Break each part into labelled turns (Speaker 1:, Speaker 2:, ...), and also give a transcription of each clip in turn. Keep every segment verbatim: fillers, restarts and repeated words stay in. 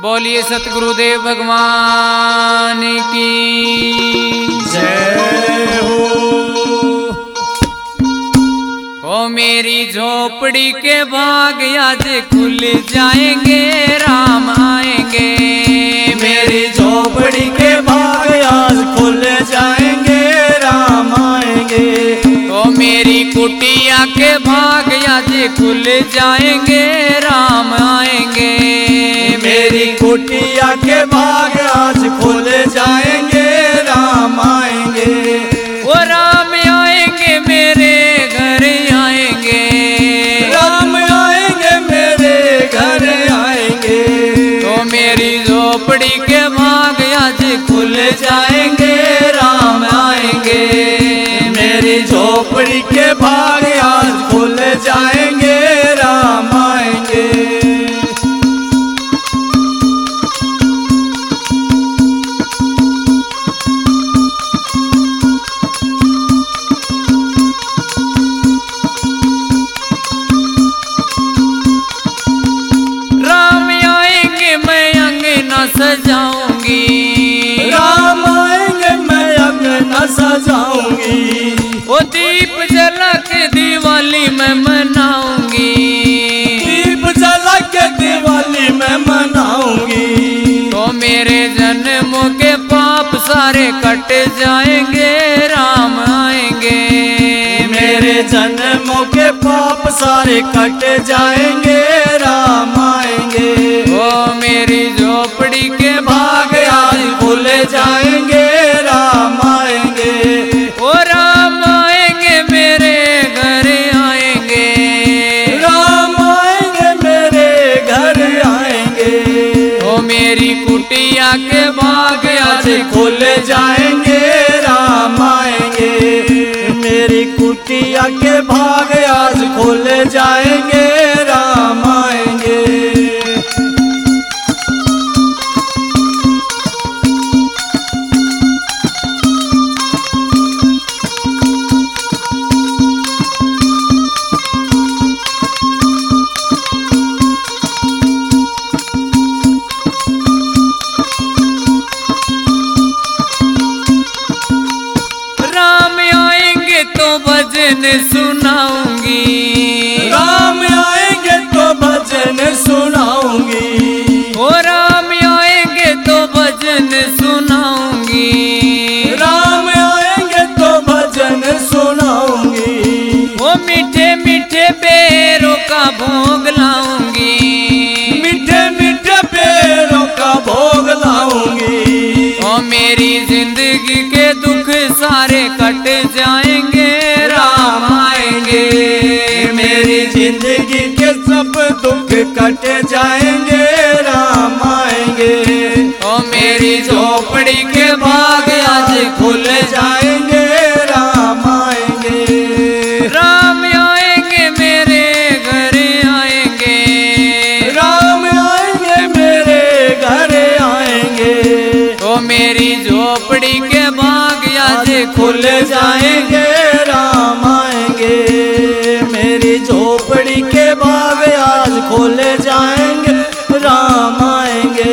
Speaker 1: बोलिए सतगुरुदेव भगवान की
Speaker 2: जय हो।
Speaker 1: ओ मेरी झोपड़ी के भाग आज खुल जाएंगे, राम आएंगे।
Speaker 2: मेरी झोपड़ी के भाग आज खुल जाएंगे, राम आएंगे।
Speaker 1: ओ मेरी कुटिया के भाग आज खुल जाएंगे, राम आएंगे।
Speaker 2: मेरी कुटिया के भाग आज खुल जाएंगे, राम आएंगे।
Speaker 1: ओ राम आएंगे मेरे घर आएंगे,
Speaker 2: राम आएंगे मेरे घर आएंगे।
Speaker 1: तो मेरी झोपड़ी के भाग आज खुल जाएंगे, राम आएंगे।
Speaker 2: मेरी झोपड़ी के भाग आज खुल जाएंगे, राम आएंगे।
Speaker 1: सजाऊंगी,
Speaker 2: राम आएंगे मैं अंगना सजाऊंगी।
Speaker 1: वो दीप जला के दिवाली मैं मनाऊंगी,
Speaker 2: दीप जला के दिवाली मैं मनाऊंगी।
Speaker 1: तो मेरे जन्मों के पाप सारे कट जाएंगे, राम आएंगे।
Speaker 2: मेरे जन्मों के पाप सारे कट जाएंगे, राम आएंगे।
Speaker 1: वो मेरी झोपड़ी के
Speaker 2: भाग आज खुल जाएंगे, राम आएंगे।
Speaker 1: ओ राम आएंगे मेरे घर आएंगे,
Speaker 2: राम आएंगे मेरे घर आएंगे।
Speaker 1: ओ मेरी कुटिया के भाग
Speaker 2: आज खुल जाएंगे, राम आएंगे। मेरी कुटिया के भाग आज खुल जाएंगे, राम आएंगे।
Speaker 1: भजन सुनाऊंगी,
Speaker 2: राम आएंगे तो भजन सुनाऊंगी।
Speaker 1: ओ राम आएंगे तो भजन सुनाऊंगी,
Speaker 2: राम आएंगे तो भजन सुनाऊंगी।
Speaker 1: ओ मीठे मीठे पैरों का भोग लाऊंगी,
Speaker 2: मीठे मीठे पैरों का भोग लाऊंगी।
Speaker 1: ओ मेरी जिंदगी के दुख सारे कट जाएंगे, राम आएंगे।
Speaker 2: मेरी जिंदगी के सब दुख कट जाएंगे, राम आएंगे।
Speaker 1: ओ मेरी झोपड़ी के भाग आज खुल
Speaker 2: जाएंगे, राम आएंगे।
Speaker 1: राम आएंगे मेरे घर आएंगे,
Speaker 2: राम आएंगे मेरे घर आएंगे।
Speaker 1: ओ मेरी झोपड़ी के भाग आज
Speaker 2: खुल जाएंगे, राम आएंगे। मेरी झोपड़ी के बाग आज खुल जाएंगे, राम आएंगे।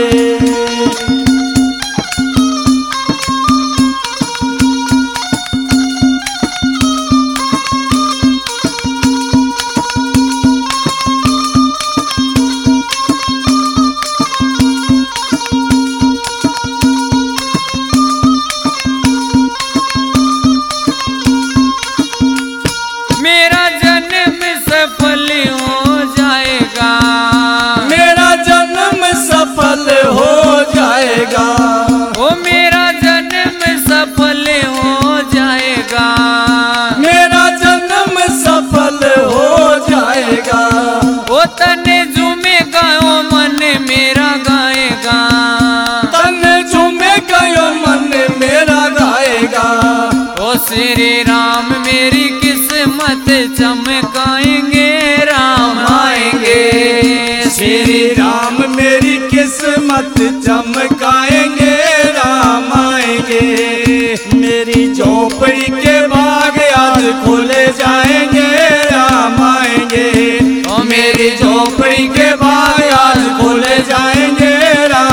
Speaker 1: मेरा जन्म सफल हो जाएगा,
Speaker 2: मेरा जन्म सफल हो जाएगा।
Speaker 1: ओ मेरा जन्म सफल हो जाएगा,
Speaker 2: मेरा जन्म सफल हो जाएगा।
Speaker 1: ओ तने झूमेगा ओ मन मेरा गाएगा,
Speaker 2: तन झूमेगा यो मन मेरा गाएगा।
Speaker 1: ओ श्री राम मेरी किस्मत चमकाएंगे, राम आएंगे।
Speaker 2: श्री राम मेरी किस्मत चमकाएंगे, राम आएंगे। मेरी झोपड़ी के भाग आज खुल जाएंगे, राम आएंगे। ओ मेरी झोपड़ी के भाग आज खुल जाएंगे, राम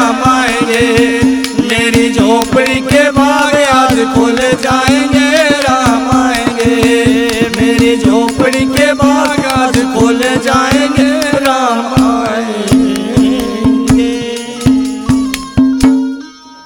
Speaker 2: खुल जाएंगे